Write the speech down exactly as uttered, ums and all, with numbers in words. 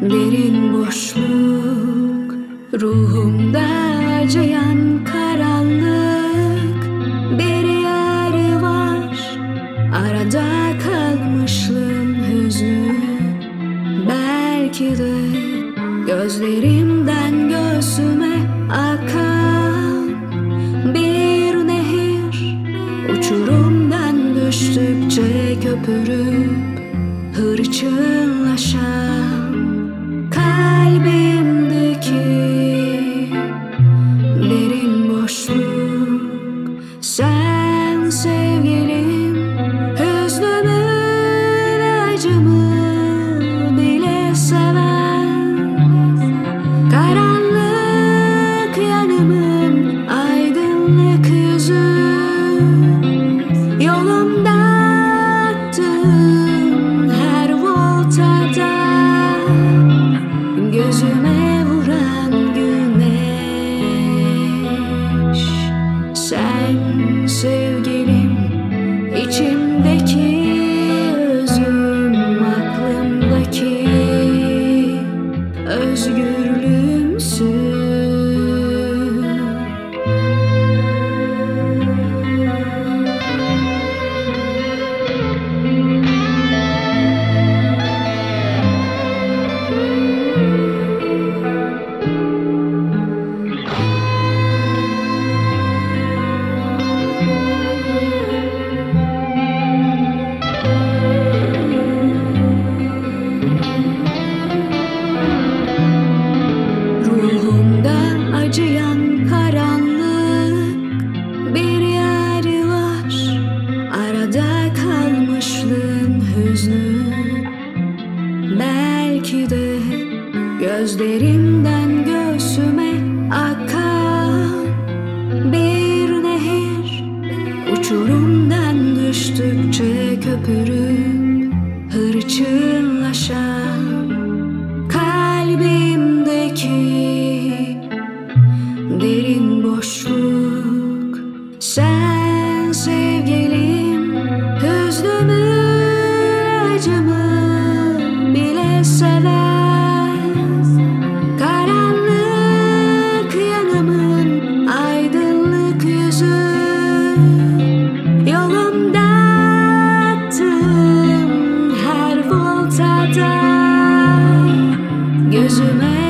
Derin boşluk, ruhumda acıyan karanlık. Bir yer var, arada kalmışlığım hüznü. Belki de gözlerimden göğsüme akan bir nehir, uçurumdan düştükçe köpürüp hırçınlaşan kalbimdeki derin boşluk. Sen sevgilim, hüznümü ve acımı bile seven, karanlık yanımın aydınlık yüzü. Yolumda attığım her voltada gözüme vuran güneş. Sen sevgilim, içimdeki özüm, aklımdaki özgürlüğümsün. Acıyan karanlık bir yer var, arada kalmışlığın hüznü. Belki de gözlerimden göğsüme akan bir nehir, uçurumdan düştükçe köpürüp hırçınlaşan kalbimdeki derin boşluk. Sen sevgilim, hüznümü, acımı bile seven, karanlık yanımın aydınlık yüzü. Yolumda attığım her voltada gözüme